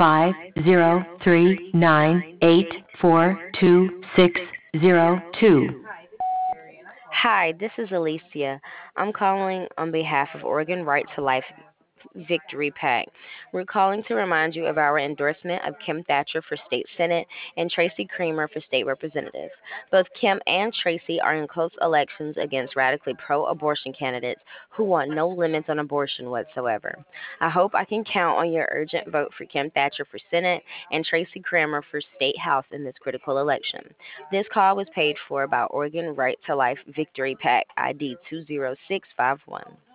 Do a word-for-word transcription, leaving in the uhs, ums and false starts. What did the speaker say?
five zero three nine eight four two six zero two. Hi, this is Alicia. I'm calling on behalf of Oregon Right to Life Victory PAC. We're calling to remind you of our endorsement of Kim Thatcher for state senate and Tracy Creamer for state representative. Both Kim and Tracy are in close elections against radically pro-abortion candidates who want no limits on abortion whatsoever. I hope I can count on your urgent vote for Kim Thatcher for senate and Tracy Creamer for state house in this critical election. This call was paid for by Oregon Right to Life Victory PAC I D two zero six five one.